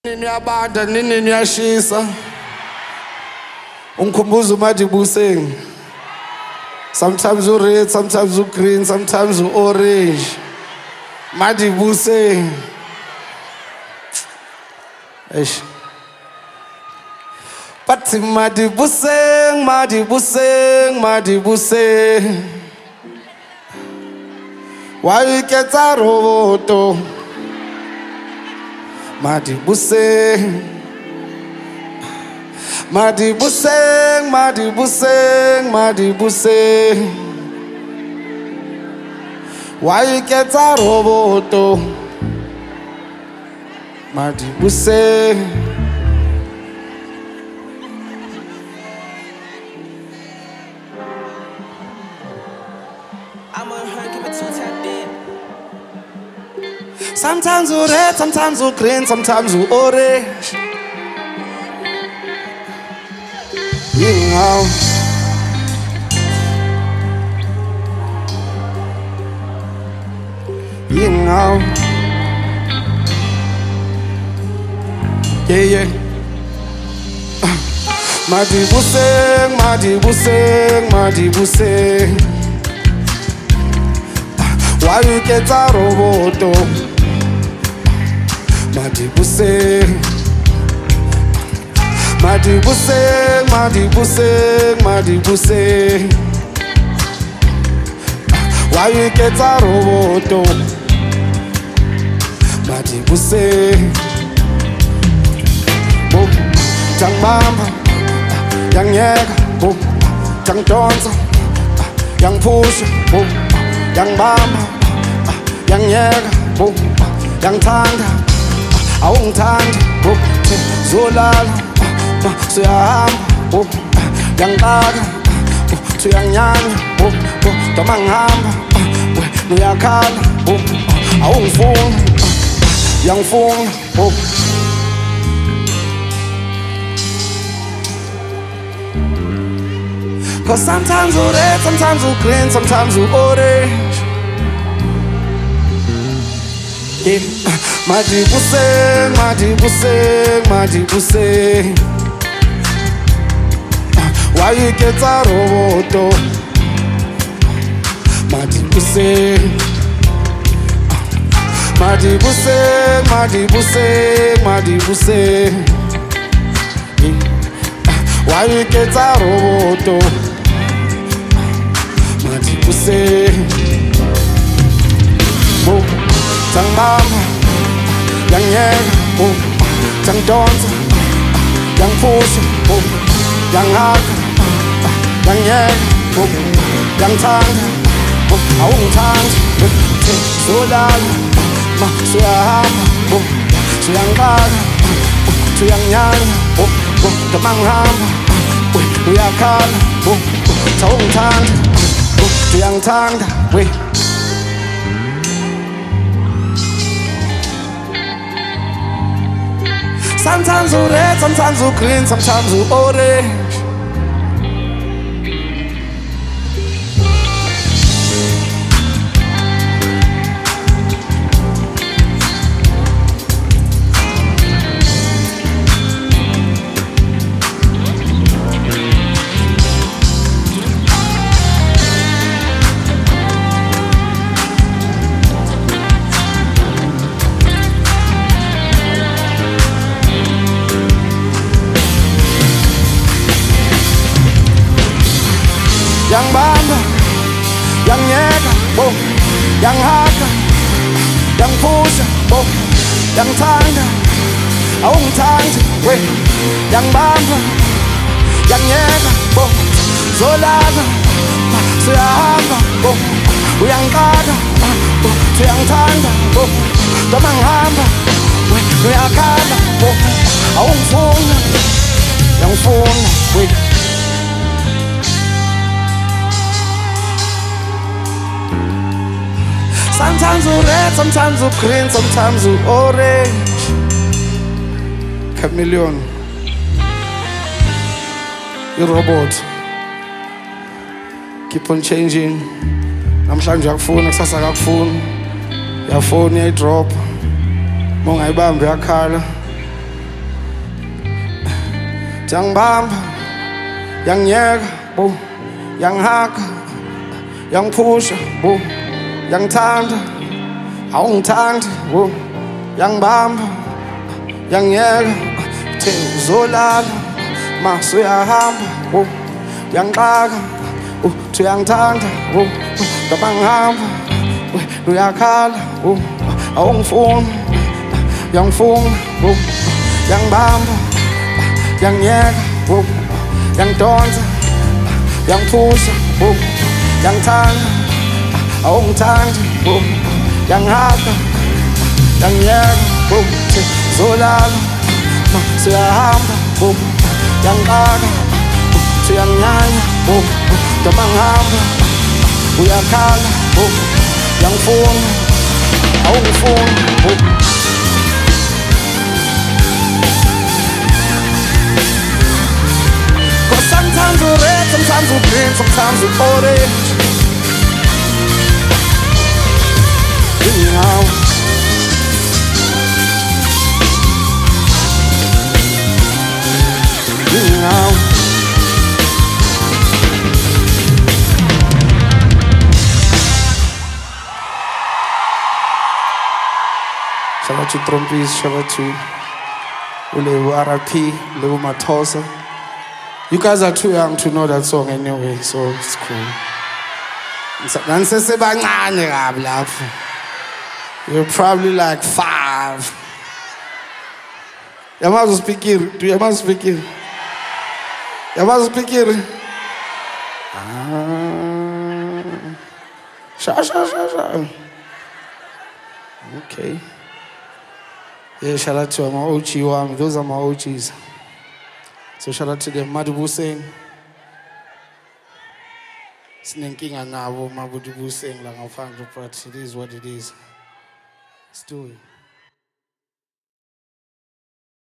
Niyabanda nini niyashisa ungikhumbuza uMadibuseng. Sometimes red, sometimes green, sometimes orange. Madibuseng. Eish. But Madibuseng, Madibuseng, Madibuseng. Why you get a roboto? Madibuseng, Madibuseng, Madibuseng, Madibuseng. Why you get a roboto? Madibuseng. I'm on her, give it 2 tap in. Sometimes you red, sometimes you green, sometimes you orange. You know. You know. Yeah, yeah. Madibuseng, Madibuseng, Madibuseng. Why you get a roboto? Madibuseng, Madibuseng, Madibuseng, Madibuseng. Why you get a roboto? Madibuseng. Boom, Jang Bamba, Yang Yega, boom, Jang Johnson, Yang Push, boom, Yang Bamba, Yang Yega, boom, Yang Tanda. Awungithandi zolala suyahamba ngiyangixaka uyanyanya noma ngihamba uyakhala awungifuni uyangifuna Cause sometimes you red, sometimes you green, sometimes you orange. Yeah. Madibuseng, Madibuseng, Madibuseng. Why you get a roboto? Madibuseng, Madibuseng, Madibuseng, Madibuseng. Why you get a roboto? Madibuseng. Jang Bamba, Yang Yega, Jang Johnson, Yang Push, Yang Haka, Yang Yega, Yang Tanda, awungithandi zolala suyahamba suyangixaka uyangnyanya noma ngihamba uyakhala awungithandi uyangithanda Sometimes you red, sometimes you green, sometimes you orange. Yang Bamba, Yang Yega, Yang Haka, Yang Push, Yang Tanda, awungithandi Yang Bamba, Yang Yega, zolala suyahamba uyangixaka uyangithanda noma ngihamba uyakhala awungifuna uyangifuna Sometimes you red, sometimes you green, sometimes you orange. Chameleon, you robot. Keep on changing. Namhlanje uyakufuna, kusasa akakufuni. Uyafona, uyayidrop. Mongayibambi yakhala. Yang bamba, yang nyeka, bo, yang haka, yang pusha, bo, yang tanda, awungithandi, bo, yang bamba, yang nyeka, the uzolala, maso uyahamba, bo, yang xaka, uthi uyangithanda, bo, ngabangihamba, uyakhala, bo, awungifuni, yangifuna, bo, yang bamba, yang nyeka, bo, yang donsa, yang pusha, bo, yang thanda, awungithandi, bo, yang haka, yang nyeka, bo, zolala, siyahamba, bo, yang xaka, siyanyanya, bo, ngabangihamba, uyakhala, bo, yangifuna, awungifuni, bo. Sometimes we're red, sometimes we're green, sometimes we're orange. Ringing out. Ringing out. Shout out to Trumpis, shout out to Ulewu RIP, Ulewu Matosa. You guys are too young to know that song anyway, so it's cool. You're probably like 5. Yamazo speaking. Do you speaking? Yamazo speaking. Sha. Okay. Yeah, shout out to my OG. Those are my OGs. So shout out to them. Madubu Singh. Sinenkinga nabo Madubu Singh la ngafanga but it is what it is. Let's do it.